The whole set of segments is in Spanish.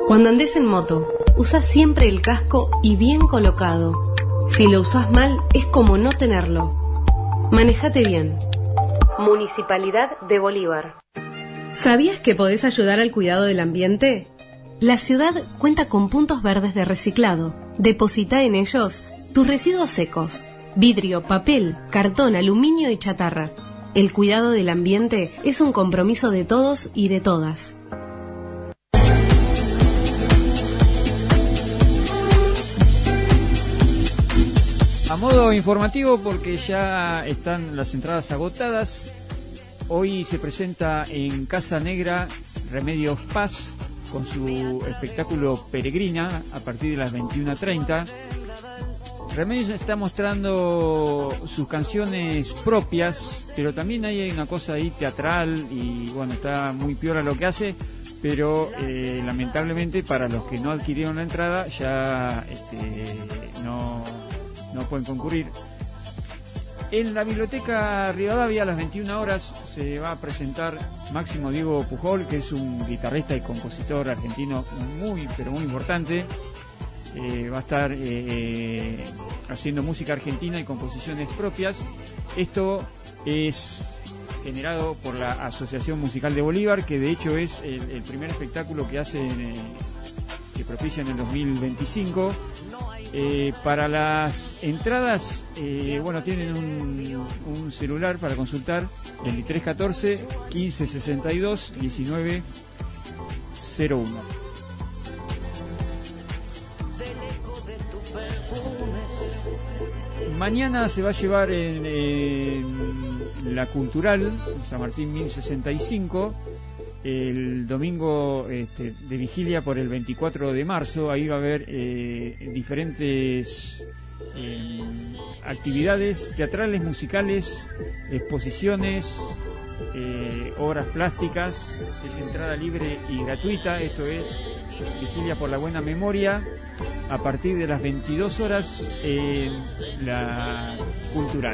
Cuando andes en moto, usa siempre el casco y bien colocado. Si lo usas mal, es como no tenerlo. Manejate bien. Municipalidad de Bolívar. ¿Sabías que podés ayudar al cuidado del ambiente? La ciudad cuenta con puntos verdes de reciclado. Deposita en ellos tus residuos secos: vidrio, papel, cartón, aluminio y chatarra. El cuidado del ambiente es un compromiso de todos y de todas. A modo informativo, porque ya están las entradas agotadas, hoy se presenta en Casa Negra Remedios Paz con su espectáculo Peregrina a partir de las 21:30. Remedios está mostrando sus canciones propias, pero también hay una cosa ahí teatral y bueno, está muy piola lo que hace, pero lamentablemente para los que no adquirieron la entrada ya no pueden concurrir. En la Biblioteca Rivadavia a las 21 horas se va a presentar Máximo Diego Pujol, que es un guitarrista y compositor argentino muy, pero muy importante. Va a estar haciendo música argentina y composiciones propias. Esto es generado por la Asociación Musical de Bolívar, que de hecho es el primer espectáculo que hace, que propicia en el 2025. Para las entradas, tienen un celular para consultar: 2314 1562 1901. Mañana se va a llevar en la Cultural San Martín 1065 el domingo de vigilia por el 24 de marzo. Ahí va a haber diferentes actividades teatrales, musicales, exposiciones, obras plásticas. Es entrada libre y gratuita. Esto es Vigilia por la Buena Memoria, a partir de las 22 horas en la Cultural.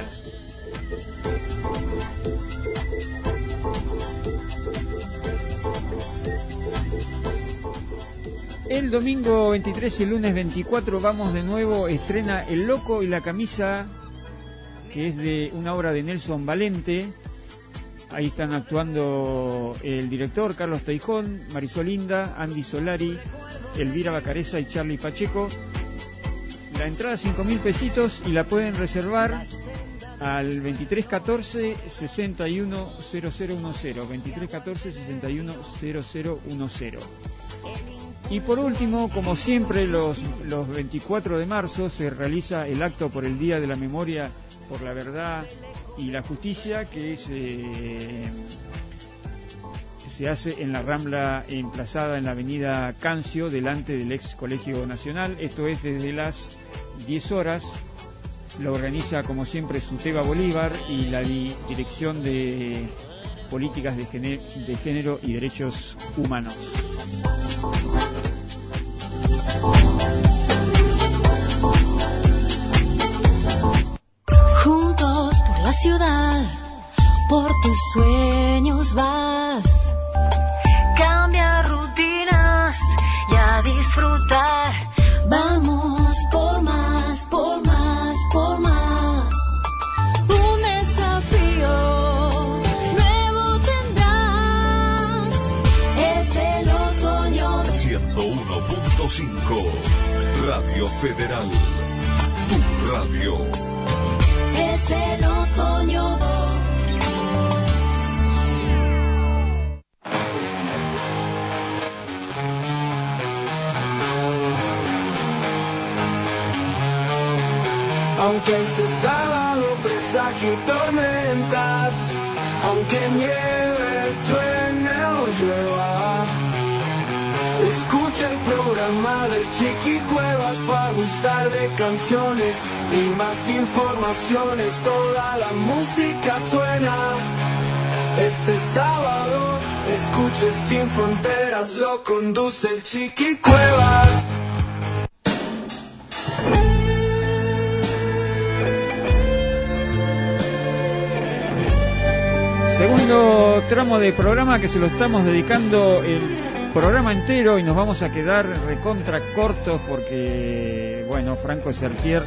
El domingo 23 y el lunes 24 vamos de nuevo, estrena El Loco y la Camisa, que es de una obra de Nelson Valente. Ahí están actuando el director Carlos Teijón, Marisol Inda, Andy Solari, Elvira Bacareza y Charlie Pacheco. La entrada 5.000 pesitos y la pueden reservar al 2314 610010, 2314 610010. Y por último, como siempre, los 24 de marzo se realiza el acto por el Día de la Memoria por la Verdad y la Justicia, que se hace en la Rambla, emplazada en la avenida Cancio, delante del ex Colegio Nacional. Esto es desde las 10 horas. Lo organiza, como siempre, Suteba Bolívar y la Dirección de Políticas de Género y Derechos Humanos. Juntos por la ciudad, por tus sueños vas. Cambia rutinas y a disfrutar. Vamos por más, por más, por más. Un desafío nuevo tendrás. Es el otoño. 101.5 Radio Federal, tu radio. Es el otoño. Aunque este sábado presagio tormentas, aunque nieve, truene o llueva, escucha el programa del Chiqui Cuevas para gustar de canciones y más informaciones. Toda la música suena. Este sábado, escuche Sin Fronteras, lo conduce el Chiqui Cuevas. Segundo tramo de programa que se lo estamos dedicando Programa entero y nos vamos a quedar recontra cortos porque, bueno, Franco Sertier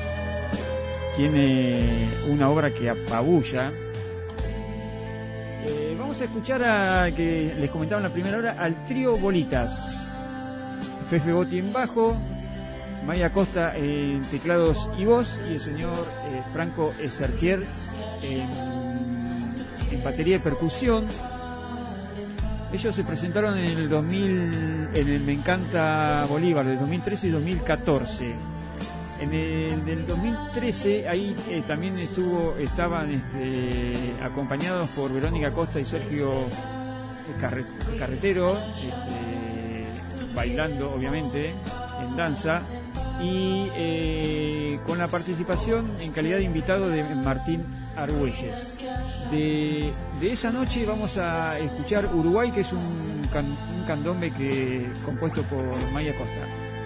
tiene una obra que apabulla. Vamos a escuchar a, que les comentaba en la primera hora, al trío Bolitas. Fefe Botti en bajo, Maya Costa en teclados y voz, y el señor Franco Sertier en batería y percusión. Ellos se presentaron en el 2000, en el Me Encanta Bolívar, del 2013 y 2014. En el del 2013, ahí también estaban acompañados por Verónica Costa y Sergio Carretero, bailando, obviamente, en danza, y con la participación en calidad de invitado de Martín Argüelles. De esa noche vamos a escuchar Uruguay, que es un candombe compuesto por Maya Costa.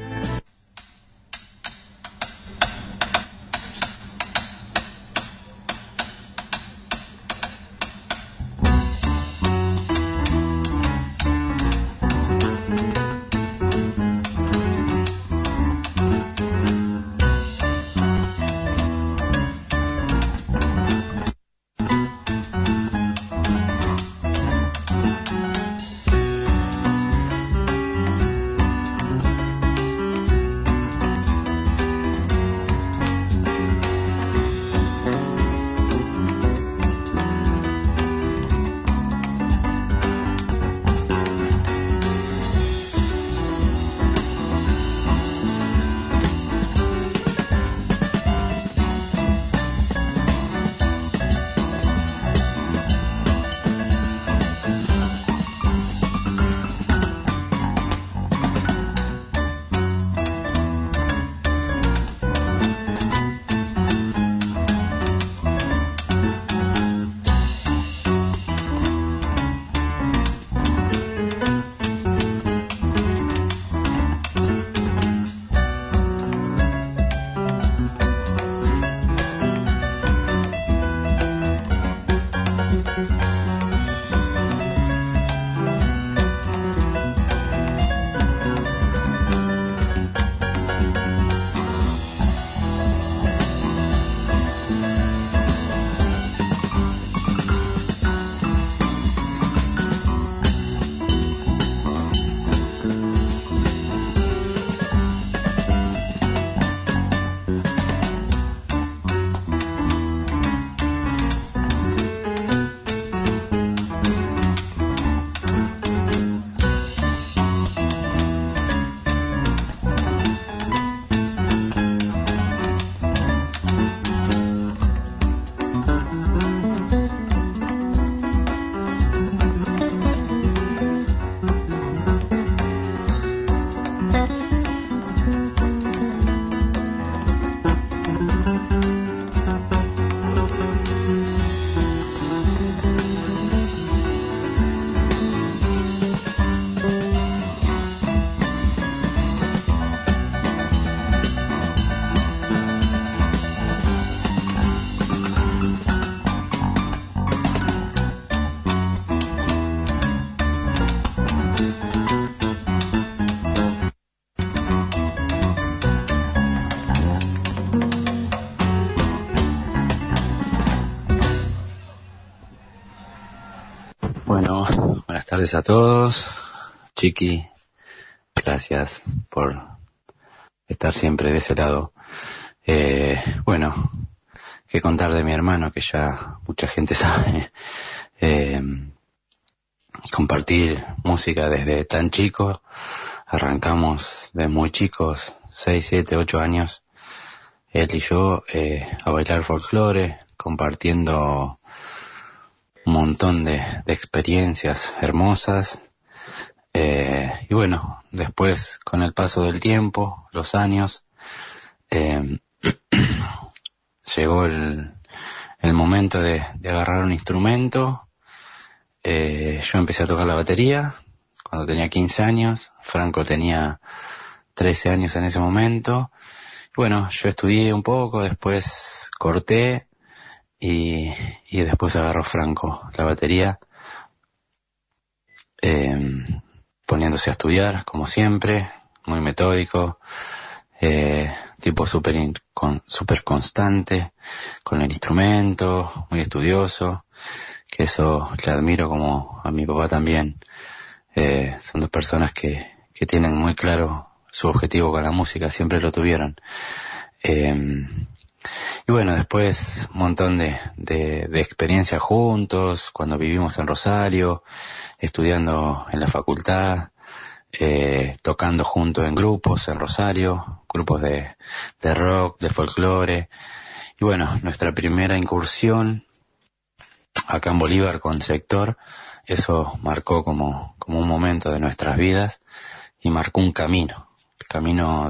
Bueno, buenas tardes a todos. Chiqui, gracias por estar siempre de ese lado. Bueno, qué contar de mi hermano, que ya mucha gente sabe. Compartir música desde tan chico. Arrancamos de muy chicos, 6, 7, 8 años, él y yo, a bailar folclore, compartiendo un montón de experiencias hermosas. Y bueno, después, con el paso del tiempo, los años, llegó el momento de agarrar un instrumento. Yo empecé a tocar la batería cuando tenía 15 años, Franco tenía 13 años en ese momento. Y bueno, yo estudié un poco, después corté y después agarró Franco la batería. poniéndose a estudiar, como siempre, muy metódico, tipo súper constante con el instrumento, muy estudioso, que eso le admiro, como a mi papá también. Son dos personas que tienen muy claro su objetivo con la música, siempre lo tuvieron. Y bueno, después un montón de experiencias juntos, cuando vivimos en Rosario, estudiando en la facultad, tocando juntos en grupos en Rosario, grupos de rock, de folclore. Y bueno, nuestra primera incursión acá en Bolívar con Sector, eso marcó como un momento de nuestras vidas y marcó un camino, el camino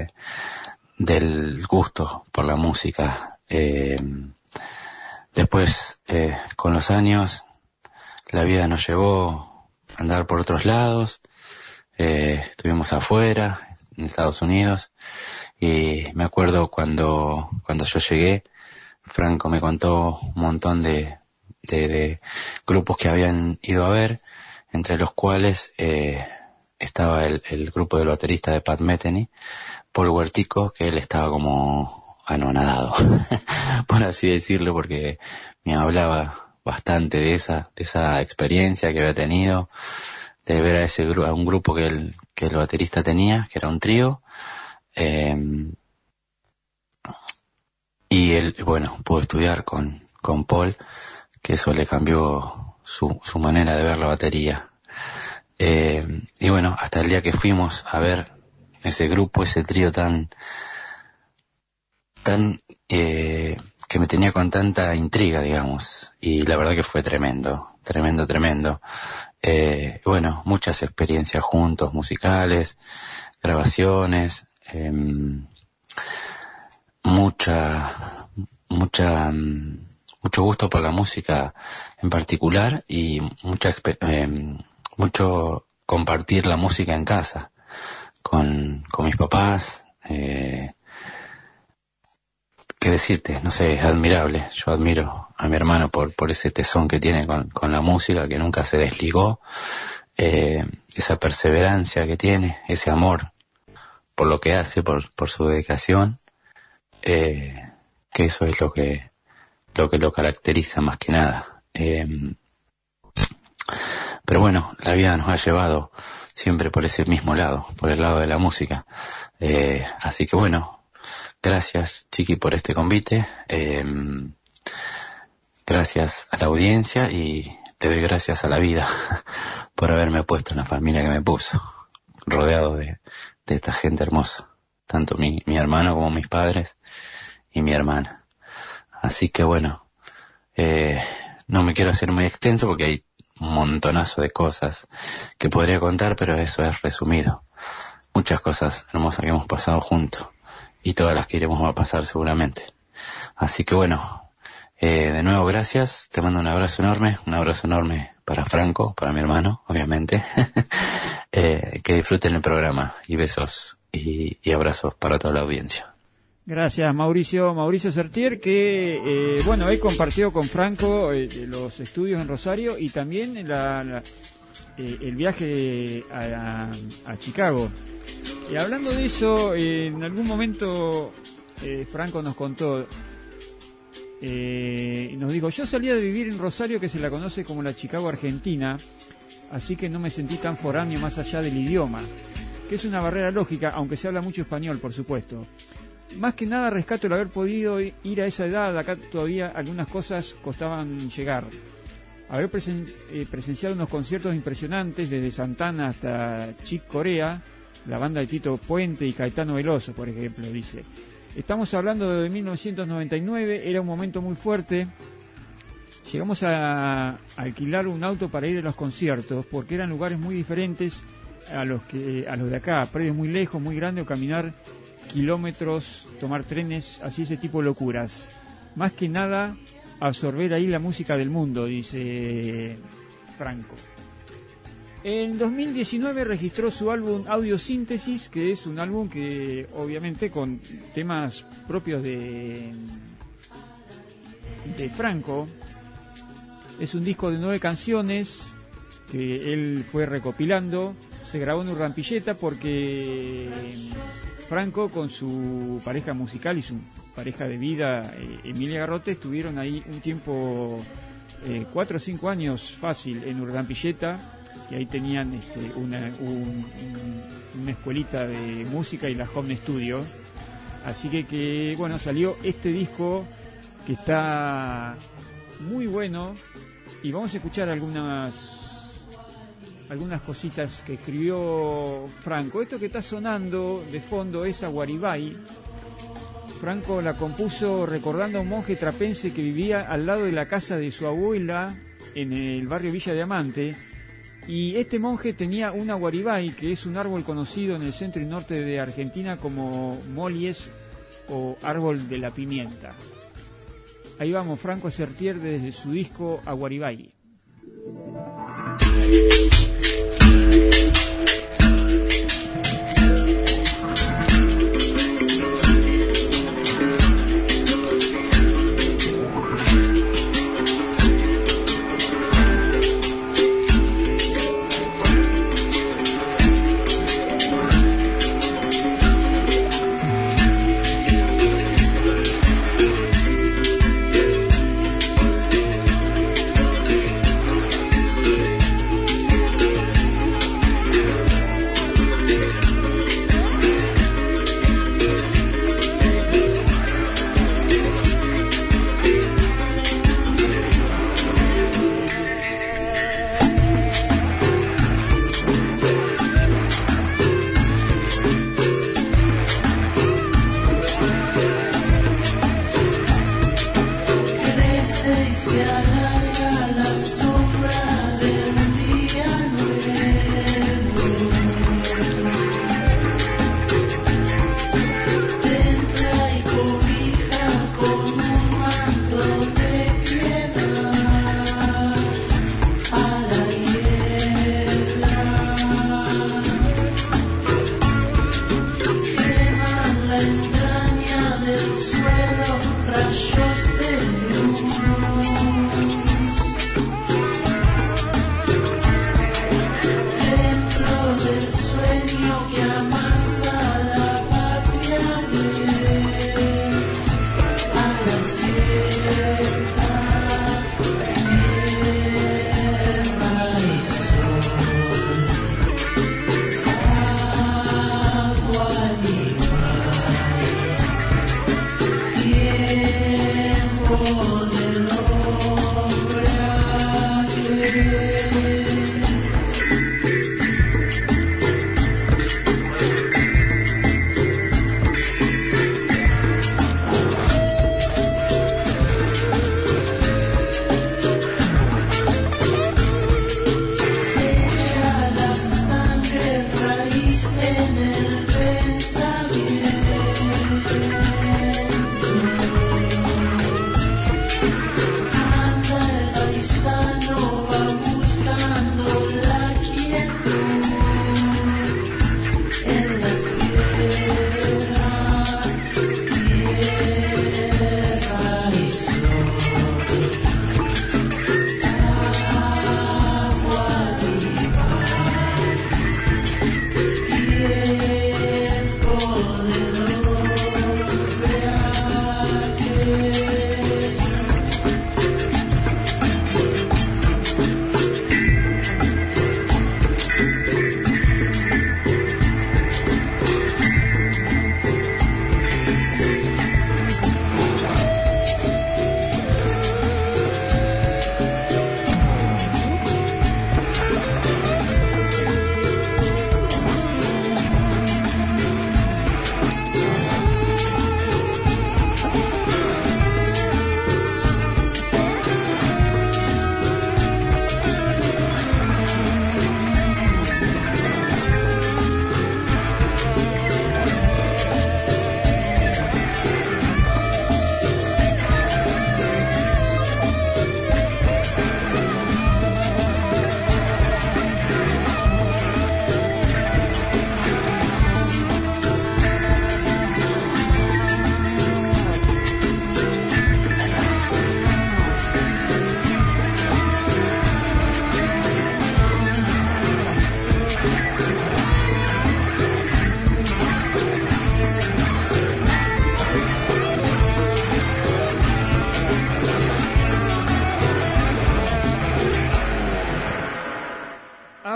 del gusto por la música. Después, con los años, la vida nos llevó a andar por otros lados. Estuvimos afuera, en Estados Unidos, y me acuerdo cuando yo llegué, Franco me contó un montón de grupos que habían ido a ver, entre los cuales estaba el grupo del baterista de Pat Metheny, Paul Huertico, que él estaba como anonadado, por así decirlo, porque me hablaba bastante de esa experiencia que había tenido, de ver a un grupo que el baterista tenía, que era un trío, y él, bueno, pudo estudiar con Paul, que eso le cambió su manera de ver la batería. Y bueno, hasta el día que fuimos a ver ese grupo, ese trío tan que me tenía con tanta intriga, digamos, y la verdad que fue tremendo. Bueno, muchas experiencias juntos, musicales, grabaciones, mucho gusto por la música en particular, y mucho compartir la música en casa con mis papás. Qué decirte, no sé, es admirable. Yo admiro a mi hermano por ese tesón que tiene con la música, que nunca se desligó, esa perseverancia que tiene, ese amor por lo que hace, por su dedicación, que eso es lo que lo caracteriza más que nada. Pero bueno, la vida nos ha llevado siempre por ese mismo lado, por el lado de la música. Así que bueno, gracias, Chiqui, por este convite. Gracias a la audiencia, y le doy gracias a la vida por haberme puesto en la familia que me puso, rodeado de esta gente hermosa, tanto mi hermano como mis padres y mi hermana. Así que bueno, no me quiero hacer muy extenso porque hay un montonazo de cosas que podría contar, pero eso es resumido. Muchas cosas hermosas que hemos pasado juntos, y todas las que iremos a pasar seguramente. Así que bueno, de nuevo gracias, te mando un abrazo enorme para Franco, para mi hermano, obviamente. Que disfruten el programa, y besos y abrazos para toda la audiencia. Gracias, Mauricio Sertier, que bueno, él compartió con Franco los estudios en Rosario y también el viaje a Chicago. Y hablando de eso, en algún momento Franco nos contó, nos dijo: yo salía de vivir en Rosario, que se la conoce como la Chicago Argentina, así que no me sentí tan foráneo más allá del idioma, que es una barrera lógica, aunque se habla mucho español, por supuesto. Más que nada rescato el haber podido ir a esa edad. Acá todavía algunas cosas costaban llegar. Haber presenciado unos conciertos impresionantes, desde Santana hasta Chick Corea, la banda de Tito Puente y Caetano Veloso, por ejemplo, dice. Estamos hablando de 1999, era un momento muy fuerte. Llegamos a alquilar un auto para ir a los conciertos, porque eran lugares muy diferentes a los de acá, predios muy lejos, muy grandes, o caminar kilómetros, tomar trenes, así, ese tipo de locuras. Más que nada, absorber ahí la música del mundo, dice Franco. En 2019 registró su álbum Audiosíntesis, que es un álbum que obviamente con temas propios de Franco. Es un disco de 9 canciones que él fue recopilando. se grabó en Urdampilleta porque Franco con su pareja musical y su pareja de vida, Emilia Garrote, estuvieron ahí un tiempo, 4 o 5 años fácil en Urdampilleta, y ahí tenían una escuelita de música y la home studio. Así que bueno, salió este disco que está muy bueno, y vamos a escuchar algunas cositas que escribió Franco. Esto que está sonando de fondo es Aguaribay. Franco la compuso recordando a un monje trapense que vivía al lado de la casa de su abuela en el barrio Villa Diamante, y este monje tenía un aguaribay, que es un árbol conocido en el centro y norte de Argentina como mollies o árbol de la pimienta. Ahí vamos, Franco Sertier desde su disco Aguaribay.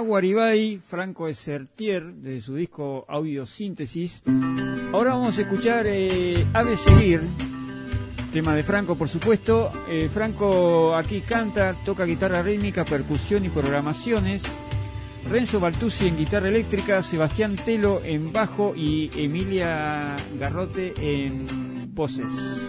Aguaribay, Franco Esertier, de su disco Audiosíntesis. Ahora vamos a escuchar Ave Seguir, tema de Franco, por supuesto. Franco aquí canta, toca guitarra rítmica, percusión y programaciones. Renzo Baltuzzi en guitarra eléctrica, Sebastián Telo en bajo y Emilia Garrote en voces.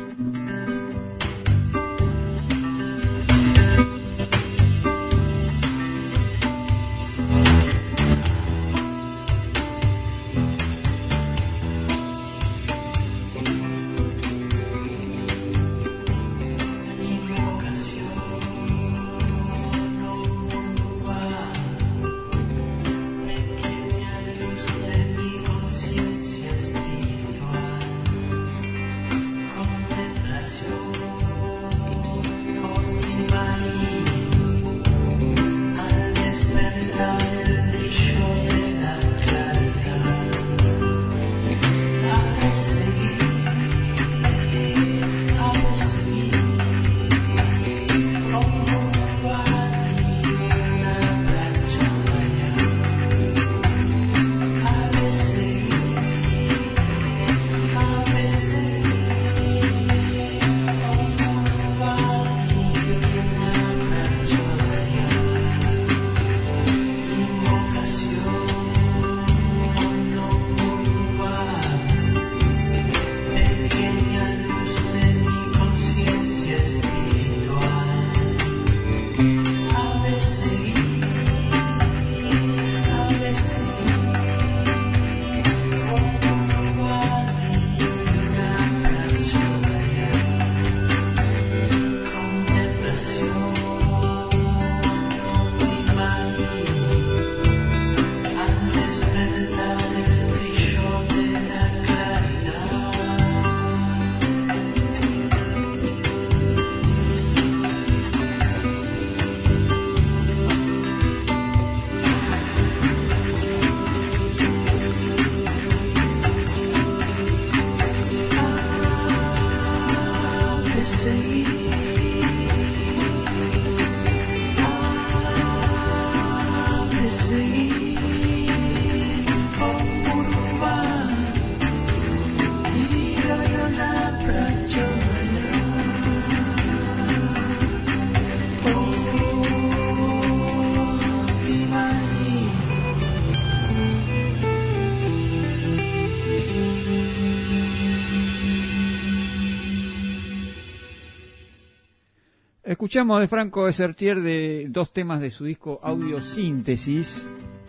Escuchamos de Franco Esertier de dos temas de su disco Audiosíntesis,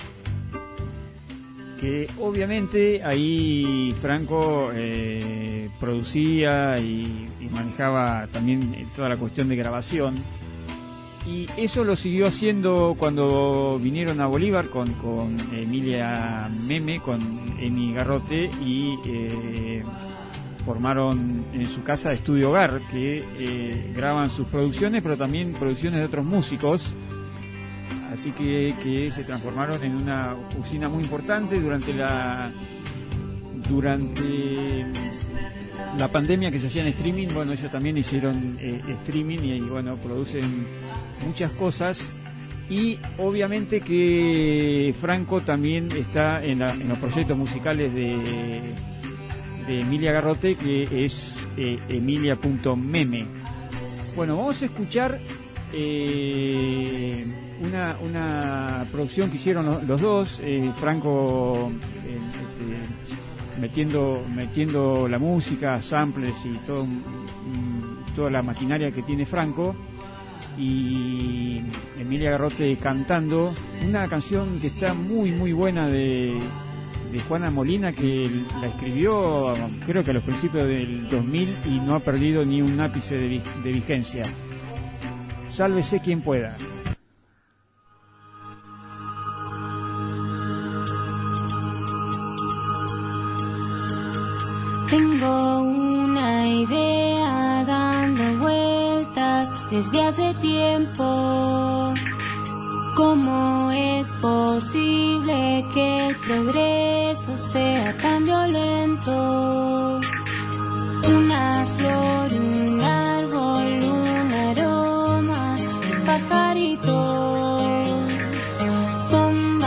que obviamente ahí Franco producía y manejaba también toda la cuestión de grabación, y eso lo siguió haciendo cuando vinieron a Bolívar con Emilia Meme, con Emi Garrote, y formaron en su casa Estudio Hogar, que graban sus producciones, pero también producciones de otros músicos. Así que se transformaron en una usina muy importante durante la pandemia, que se hacía en streaming. Bueno, ellos también hicieron streaming y bueno, producen muchas cosas. Y obviamente que Franco también está en los proyectos musicales de Emilia Garrote, que es emilia.meme. Bueno, vamos a escuchar una producción que hicieron los dos, Franco metiendo la música, samples y toda la maquinaria que tiene Franco, y Emilia Garrote cantando una canción que está muy muy buena de Juana Molina, que la escribió creo que a los principios del 2000 y no ha perdido ni un ápice de vigencia. Sálvese quien pueda. Tengo una idea dando vueltas desde hace tiempo. ¿Cómo es posible que el progreso sea tan violento? Una flor, un árbol, un aroma, pajaritos son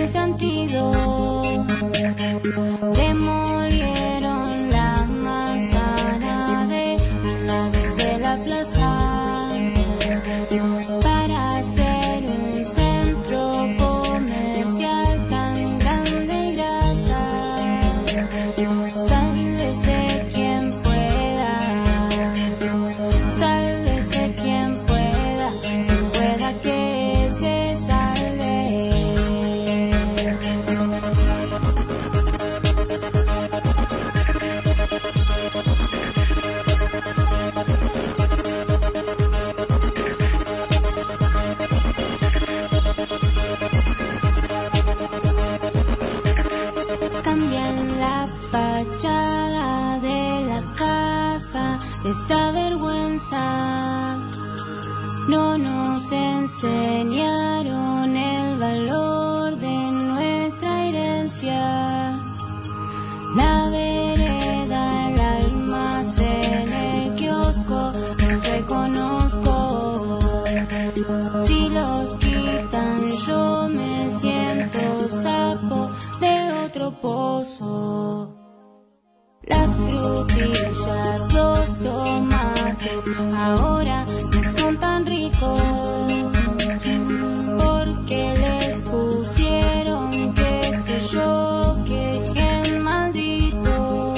se han ido. Demolieron la manzana de al lado de la plaza para hacer un centro comercial tan grande y grasa. Sálvese quien pueda, sálvese quien pueda, quien pueda que se salve. Cambian la fachada de la casa, esta vergüenza. No nos enseñaron el valor de nuestra herencia. La vereda, el almacén, el kiosco, no reconozco. Si los quitan yo me siento sapo de otro pozo. Las frutillas, los tomates, ahora no son tan ricos, porque les pusieron, qué sé yo, que gen maldito.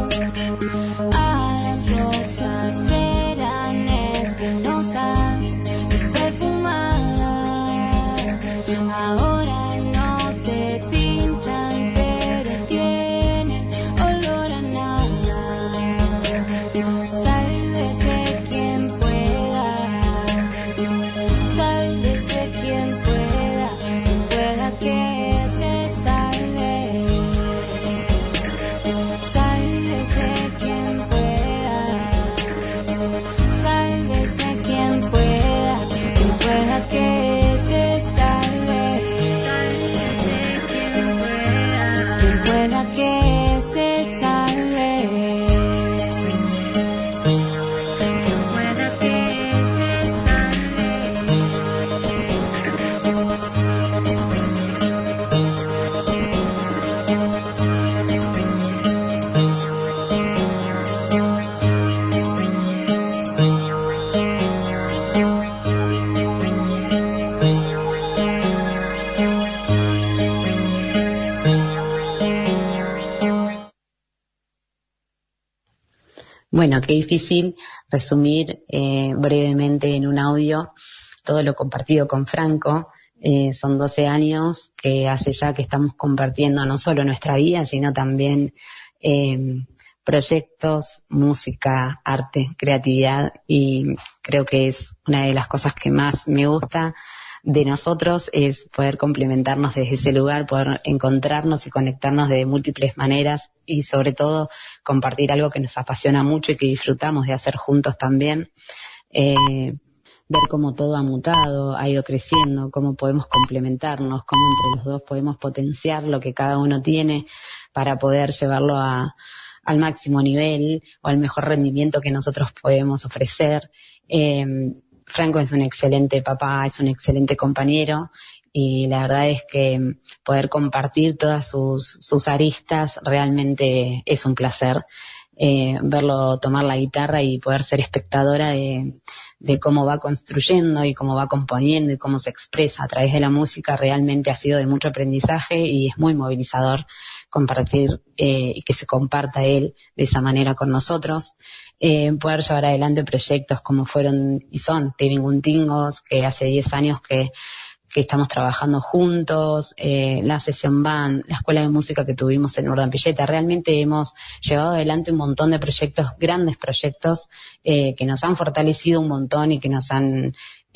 A las rosas eran espinosas y perfumadas, ahora no te pinchan, pero tienen olor a nada. Sálvese quien pueda, sálvese quien pueda que se salve. Sálvese quien pueda, sálvese quien pueda que se salve. Sálvese quien pueda que se salve. Quien pueda que se salve. Bueno, qué difícil resumir brevemente en un audio todo lo compartido con Franco. Son 12 años que hace ya que estamos compartiendo no solo nuestra vida, sino también proyectos, música, arte, creatividad, y creo que es una de las cosas que más me gusta de nosotros, es poder complementarnos desde ese lugar, poder encontrarnos y conectarnos de múltiples maneras y sobre todo compartir algo que nos apasiona mucho y que disfrutamos de hacer juntos también. Ver cómo todo ha mutado, ha ido creciendo, cómo podemos complementarnos, cómo entre los dos podemos potenciar lo que cada uno tiene para poder llevarlo al máximo nivel o al mejor rendimiento que nosotros podemos ofrecer. Franco es un excelente papá, es un excelente compañero y la verdad es que poder compartir todas sus aristas realmente es un placer. Verlo tomar la guitarra y poder ser espectadora de cómo va construyendo y cómo va componiendo y cómo se expresa a través de la música realmente ha sido de mucho aprendizaje y es muy movilizador compartir y que se comparta él de esa manera con nosotros. Poder llevar adelante proyectos como fueron y son Tiringuntingos, que hace 10 años que estamos trabajando juntos, la sesión band, la escuela de música que tuvimos en Urdampilleta. Realmente hemos llevado adelante un montón de proyectos, grandes proyectos, que nos han fortalecido un montón y que nos han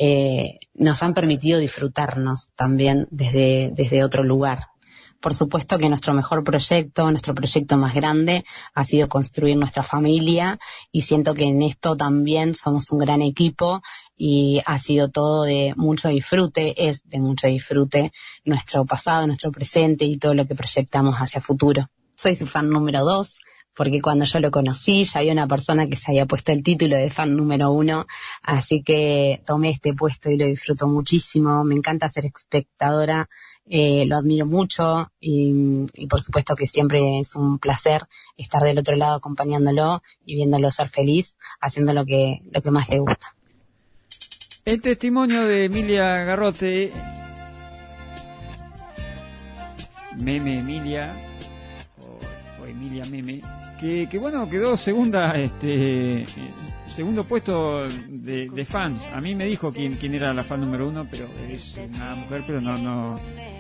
permitido disfrutarnos también desde otro lugar. Por supuesto que nuestro mejor proyecto, nuestro proyecto más grande ha sido construir nuestra familia y siento que en esto también somos un gran equipo y ha sido todo de mucho disfrute, es de mucho disfrute nuestro pasado, nuestro presente y todo lo que proyectamos hacia futuro. Soy su fan número 2, porque cuando yo lo conocí ya había una persona que se había puesto el título de fan número 1, así que tomé este puesto y lo disfruto muchísimo. Me encanta ser espectadora, lo admiro mucho y por supuesto que siempre es un placer estar del otro lado acompañándolo y viéndolo ser feliz, haciendo lo que más le gusta. El testimonio de Emilia Garrote, Meme Emilia, o Emilia Meme, que bueno, quedó segundo puesto de fans. A mí me dijo quién era la fan número 1, pero es una mujer, pero no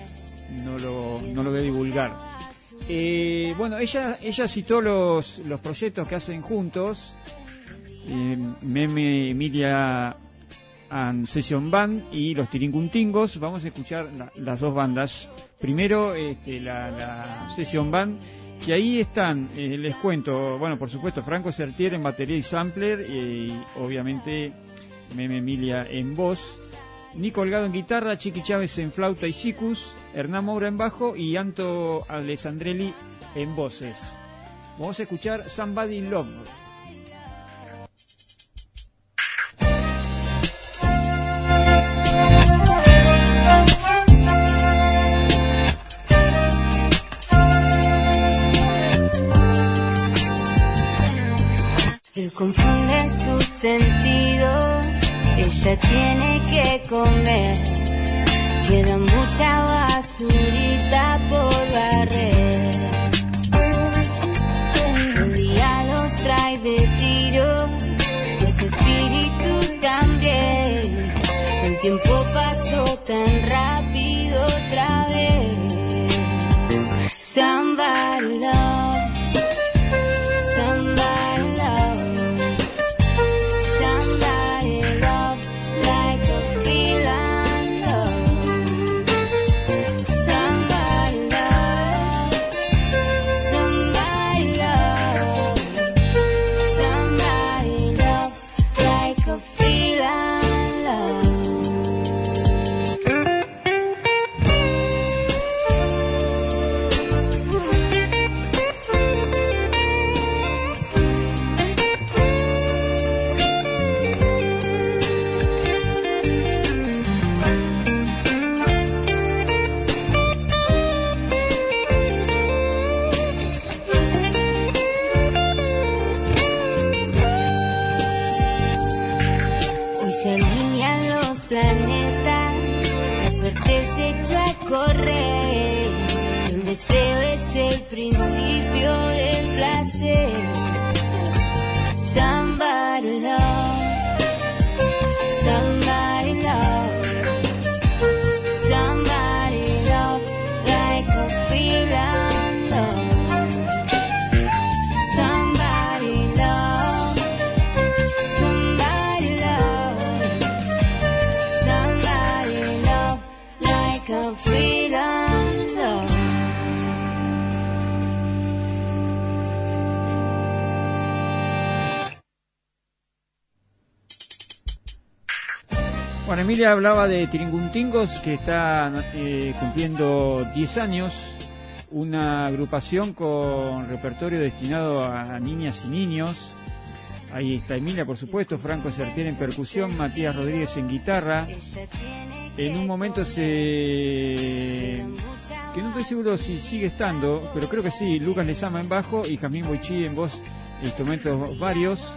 lo voy a divulgar. Bueno, ella citó los proyectos que hacen juntos, Meme Emilia and Session Band y los Tiringuntingos. Vamos a escuchar las dos bandas. Primero la Session Band, que ahí están, les cuento, bueno, por supuesto, Franco Sertier en batería y sampler, y obviamente Meme Emilia en voz, Nico Holgado en guitarra, Chiqui Chávez en flauta y sikus, Hernán Moura en bajo y Anto Alessandrelli en voces. Vamos a escuchar Somebody in Love. Él confunde sus sentidos, ella tiene que comer. Queda mucha basurita por barrer. Un día los trae de tiro, los espíritus también. El tiempo pasó tan rápido otra vez. Somebody love. Correr, el deseo es el principio del placer. Somebody love, somebody love, somebody love like a feeling love. Somebody love, somebody love, somebody love like a feeling. Bueno, Emilia hablaba de Tiringuntingos, que está cumpliendo 10 años, una agrupación con repertorio destinado a niñas y niños. Ahí está Emilia, por supuesto, Franco Sertier en percusión, Matías Rodríguez en guitarra. En un momento que no estoy seguro si sigue estando, pero creo que sí, Lucas Lezama en bajo y Jazmín Boichí en voz, instrumentos varios.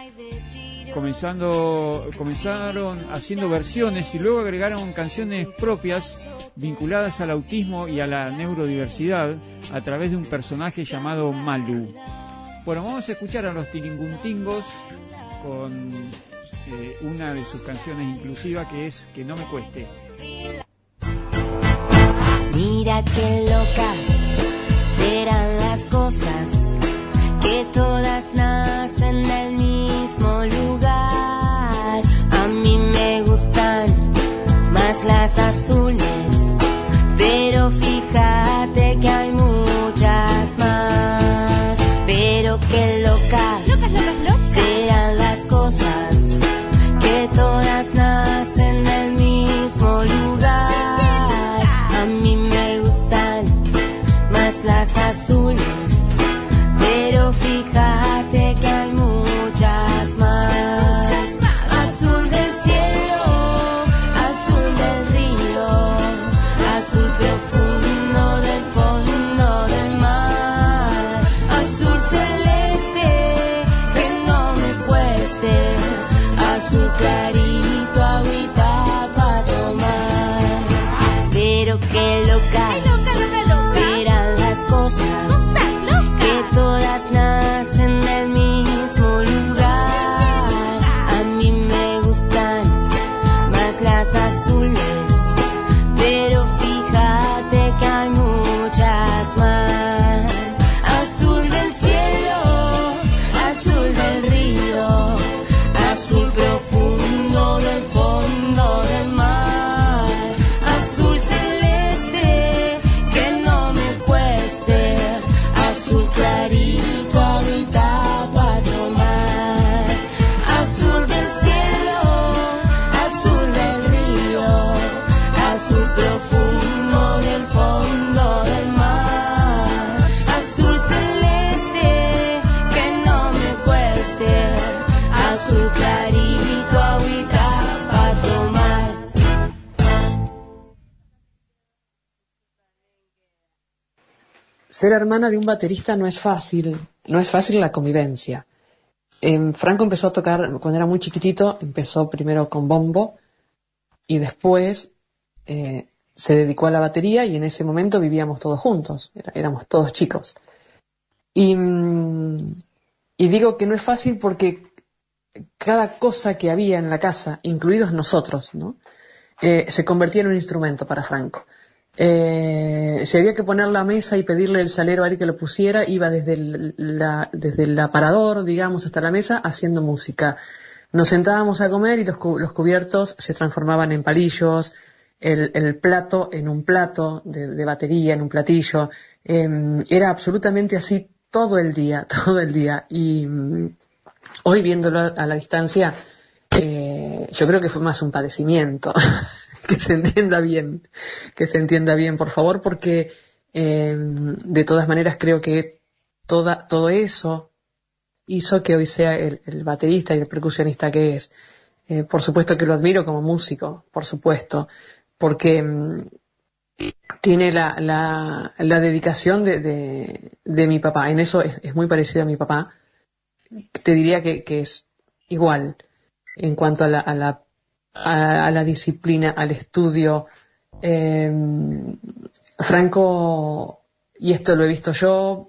Comenzaron haciendo versiones y luego agregaron canciones propias vinculadas al autismo y a la neurodiversidad a través de un personaje llamado Malu. Bueno, vamos a escuchar a los Tiringuntingos con una de sus canciones inclusivas, que es Que no me cueste. Mira qué locas serán las cosas, que todas nacen del mismo lugar. A mí me gustan más las azules, pero fíjate que hay muchas más. Pero qué locas serán las cosas, que todas nacen del mismo lugar. A mí me gustan más las azules, pero fíjate ser hermana de un baterista no es fácil la convivencia. Franco empezó a tocar cuando era muy chiquitito, empezó primero con bombo y después se dedicó a la batería, y en ese momento vivíamos todos juntos, éramos todos chicos. Y digo que no es fácil porque cada cosa que había en la casa, incluidos nosotros, ¿no? Se convertía en un instrumento para Franco. Si había que poner la mesa y pedirle el salero a él que lo pusiera, iba desde el aparador, digamos, hasta la mesa haciendo música. Nos sentábamos a comer y los cubiertos se transformaban en palillos, el plato en un plato de batería, en un platillo. Era absolutamente así todo el día. Y hoy, viéndolo a la distancia, yo creo que fue más un padecimiento. Que se entienda bien, por favor, porque de todas maneras creo que todo eso hizo que hoy sea el baterista y el percusionista que es. Por supuesto que lo admiro como músico, por supuesto, porque tiene la dedicación de mi papá. En eso es muy parecido a mi papá. Te diría que es igual en cuanto a la disciplina, al estudio. Franco, y esto lo he visto yo,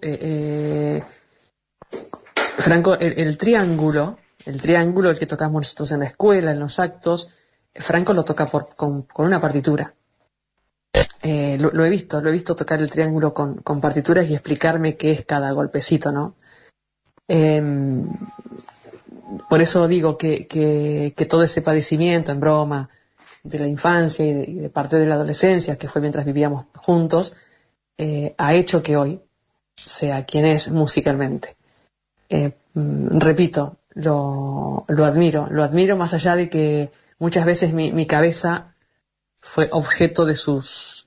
Franco, el triángulo, el que tocamos nosotros en la escuela, en los actos, Franco lo toca con una partitura. Lo he visto tocar el triángulo con partituras y explicarme qué es cada golpecito, ¿no? Por eso digo que todo ese padecimiento, en broma, de la infancia y de parte de la adolescencia, que fue mientras vivíamos juntos, ha hecho que hoy sea quien es musicalmente. Repito, lo admiro más allá de que muchas veces mi cabeza fue objeto de sus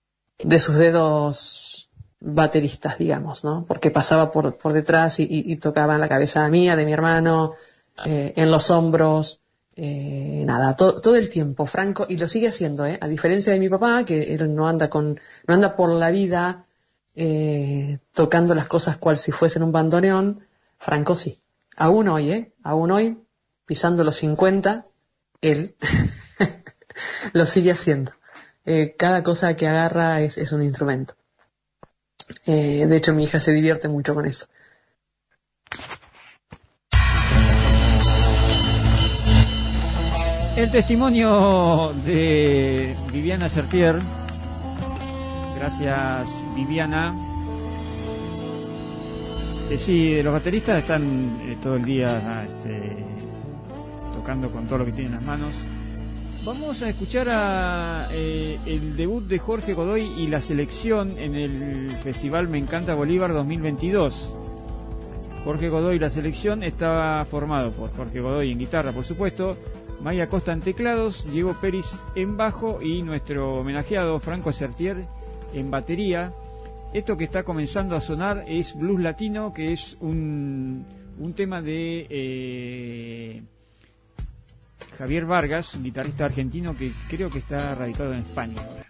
dedos bateristas, digamos, ¿no? Porque pasaba por detrás y tocaba en la cabeza mía, de mi hermano, en los hombros, todo el tiempo, Franco, y lo sigue haciendo, a diferencia de mi papá, que él no anda por la vida tocando las cosas cual si fuesen un bandoneón. Franco sí, aún hoy, pisando los 50, él lo sigue haciendo. Cada cosa que agarra es un instrumento. De hecho, mi hija se divierte mucho con eso. El testimonio de Viviana Sertier. Gracias, Viviana. Sí, los bateristas están todo el día tocando con todo lo que tienen en las manos. Vamos a escuchar el debut de Jorge Godoy y la selección en el Festival Me Encanta Bolívar 2022. Jorge Godoy y la selección estaba formado por Jorge Godoy en guitarra, por supuesto, Maya Costa en teclados, Diego Pérez en bajo y nuestro homenajeado Franco Sertier en batería. Esto que está comenzando a sonar es blues latino, que es un tema de Javier Vargas, un guitarrista argentino que creo que está radicado en España ahora.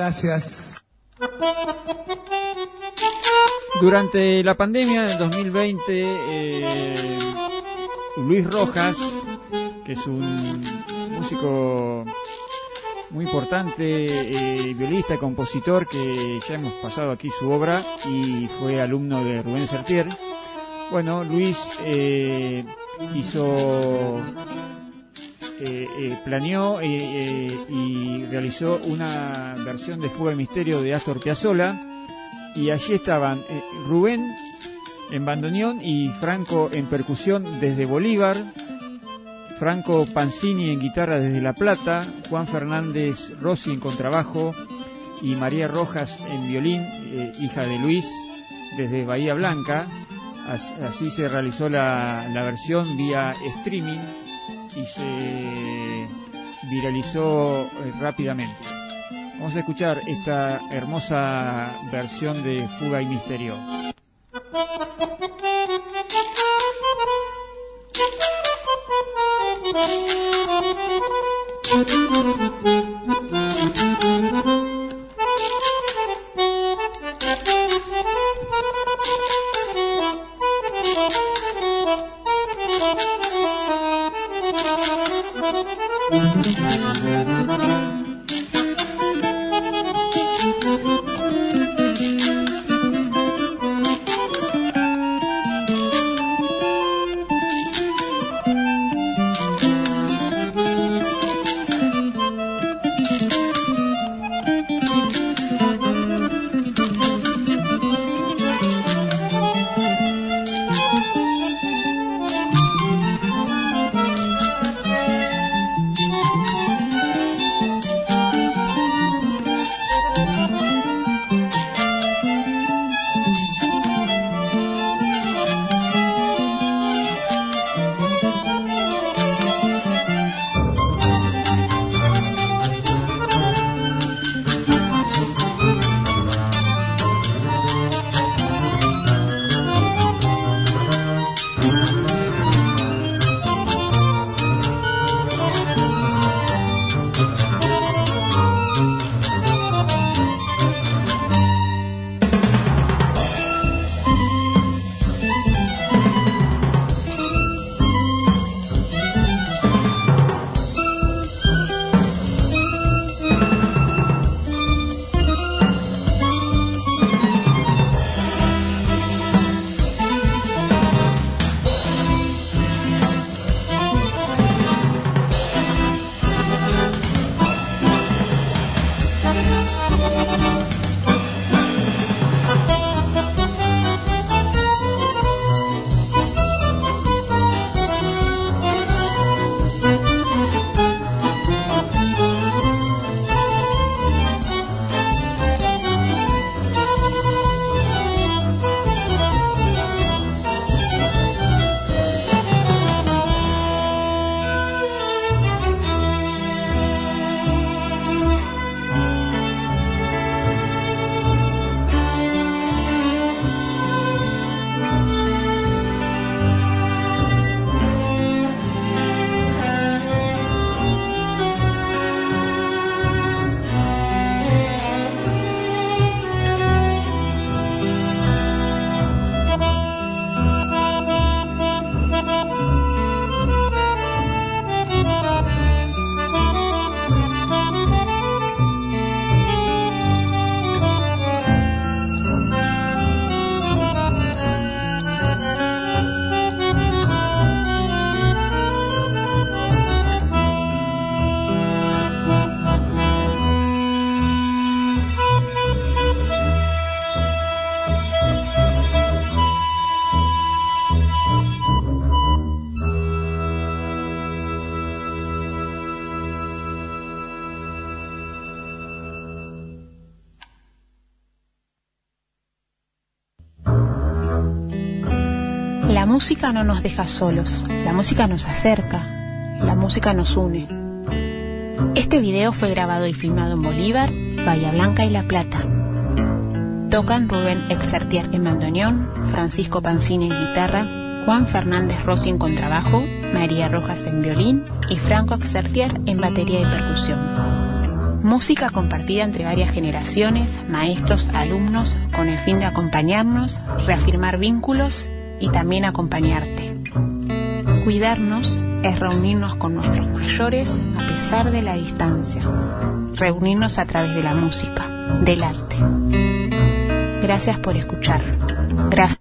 gracias. Durante la pandemia del 2020, Luis Rojas, que es un músico muy importante, violista y compositor, que ya hemos pasado aquí su obra y fue alumno de Rubén Sertier. Bueno, Luis planeó y realizó una versión de Fuga y Misterio de Astor Piazzolla, y allí estaban Rubén en bandoneón y Franco en percusión desde Bolívar, Franco Panzini en guitarra desde La Plata, Juan Fernández Rossi en contrabajo y María Rojas en violín, hija de Luis, desde Bahía Blanca. Así se realizó la versión vía streaming y se viralizó rápidamente. Vamos a escuchar esta hermosa versión de Fuga y Misterio. La música no nos deja solos, la música nos acerca, la música nos une. Este video fue grabado y filmado en Bolívar, Bahía Blanca y La Plata. Tocan Rubén Sertier en bandoneón, Francisco Panzini en guitarra, Juan Fernández Rossi en contrabajo, María Rojas en violín y Franco Sertier en batería y percusión. Música compartida entre varias generaciones, maestros, alumnos, con el fin de acompañarnos, reafirmar vínculos y también acompañarte. Cuidarnos es reunirnos con nuestros mayores a pesar de la distancia. Reunirnos a través de la música, del arte. Gracias por escuchar. Gracias.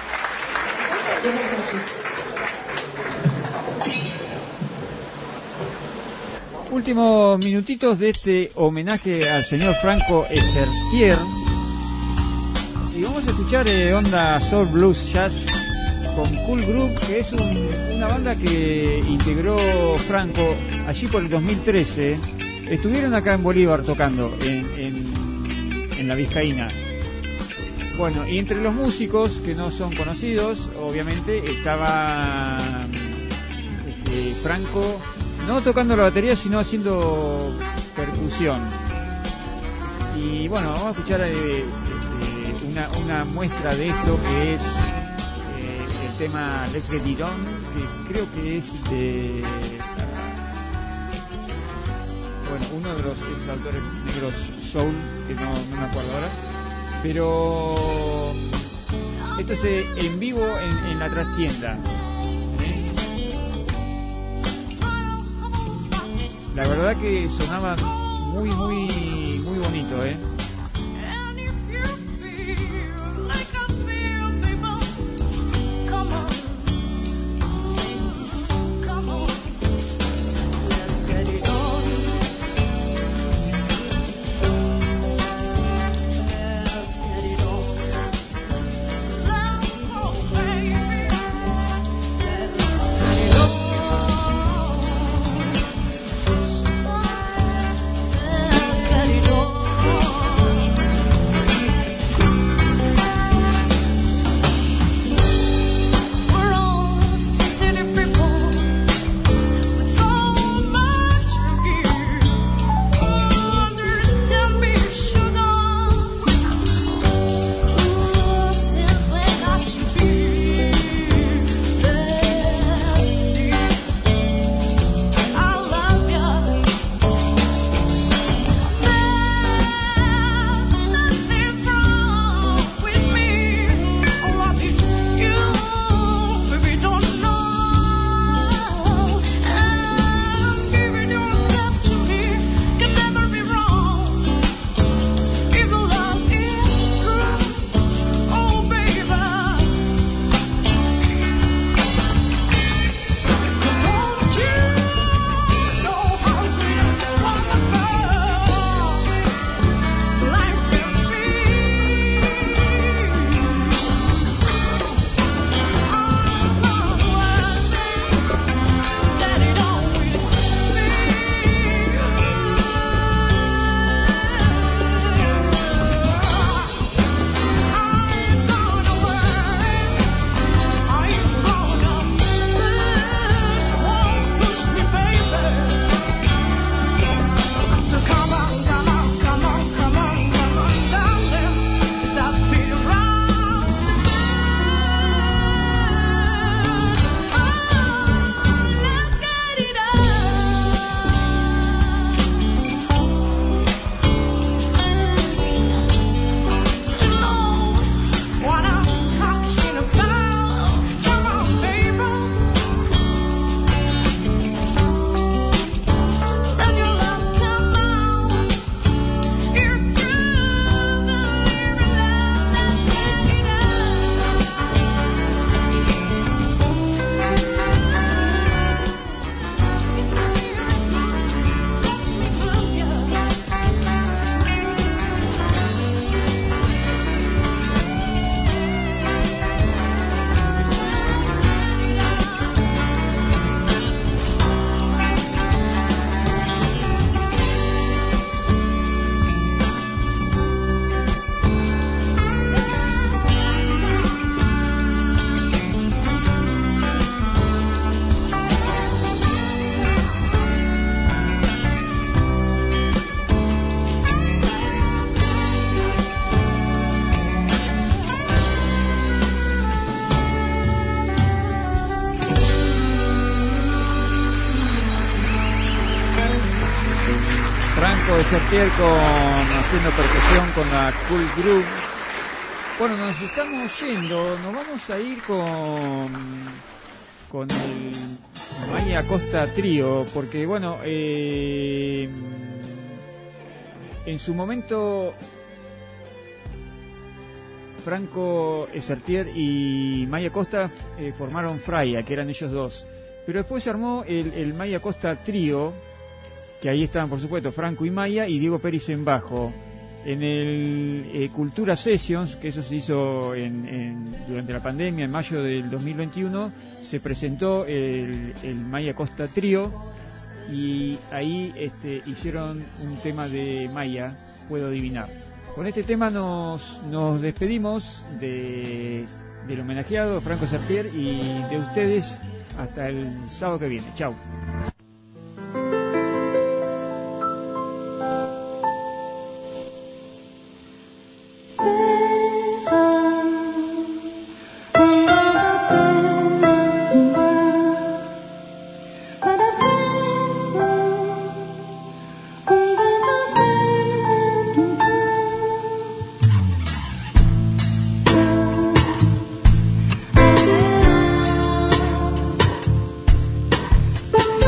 Últimos minutitos de este homenaje al señor Franco Essertier. Y vamos a escuchar onda Soul Blues Jazz con Cool Group, que es una banda que integró Franco allí por el 2013. Estuvieron acá en Bolívar tocando en la Vizcaína. Bueno, y entre los músicos que no son conocidos, obviamente, estaba Franco, no tocando la batería, sino haciendo percusión. Y bueno, vamos a escuchar una muestra de esto, que es el tema Let's Get It On, que creo que es de... Bueno, uno de los autores negros soul, que no me acuerdo ahora, pero esto es en vivo en la trastienda. La verdad que sonaba muy bonito, Sertier haciendo percusión con la Cool Groove. Bueno, nos estamos yendo, nos vamos a ir con el Maya Costa Trío, porque bueno, en su momento Franco Sertier y Maya Costa formaron Fraia, que eran ellos dos, pero después se armó el Maya Costa Trío, que ahí estaban por supuesto Franco y Maya y Diego Pérez en bajo. En el Cultura Sessions, que eso se hizo durante la pandemia, en mayo del 2021, se presentó el Maya Costa Trío, y ahí hicieron un tema de Maya, Puedo Adivinar. Con este tema nos despedimos del homenajeado Franco Sertier y de ustedes hasta el sábado que viene. Chau. Bye.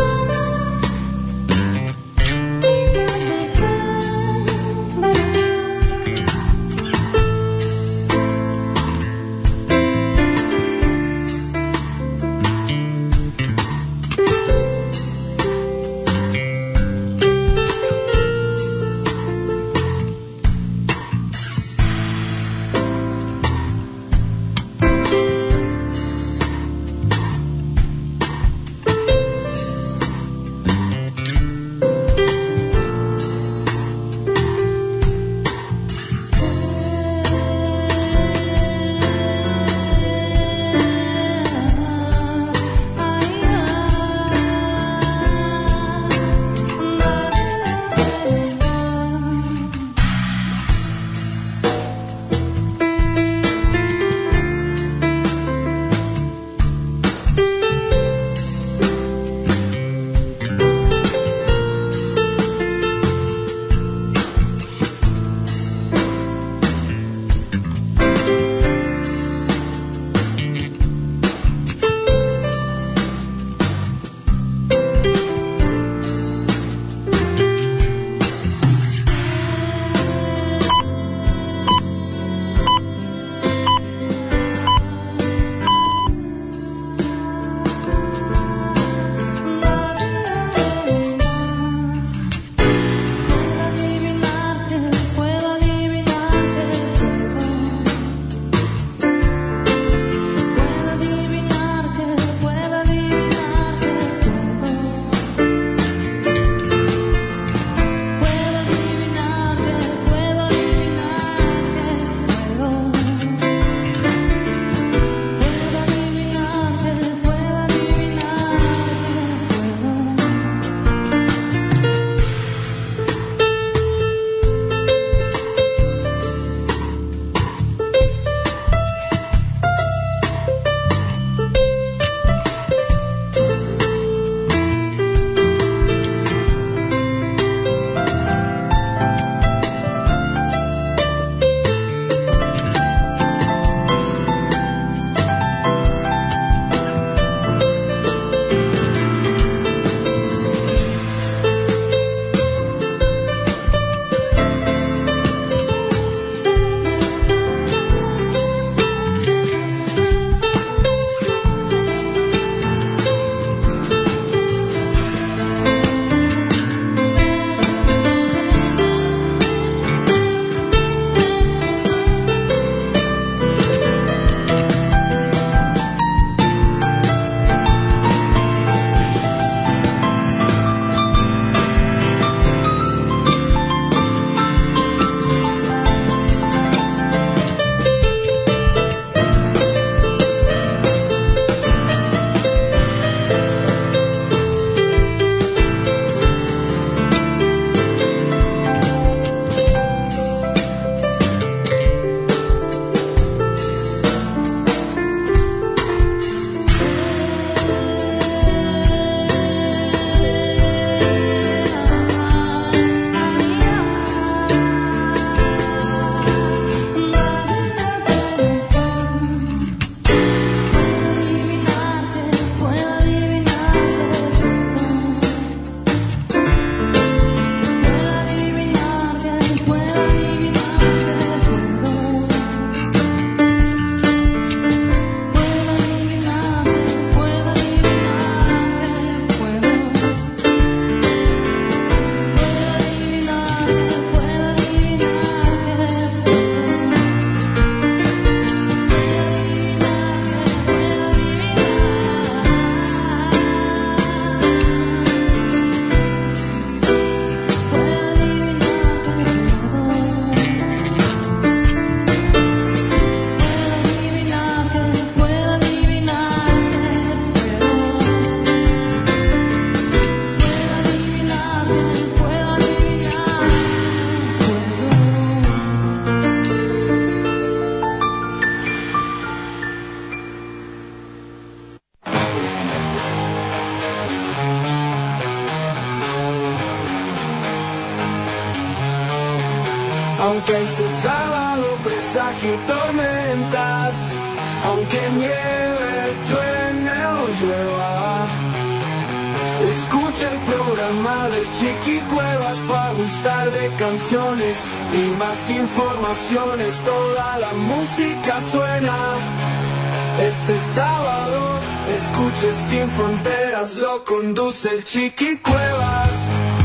Aunque este sábado presagie tormentas, aunque nieve, truene o llueva, escucha el programa del Chiqui Cuevas para gustar de canciones y más informaciones. Toda la música suena. Este sábado, escuche Sin Fronteras, lo conduce el Chiqui Cuevas.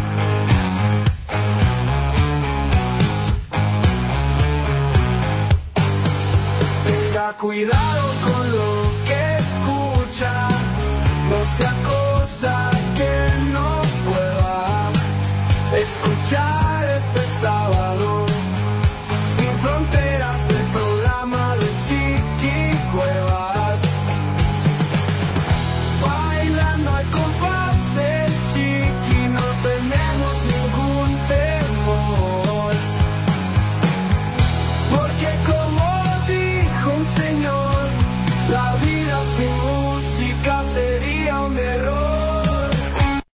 Tenga cuidado con lo que escucha, no sea cosa que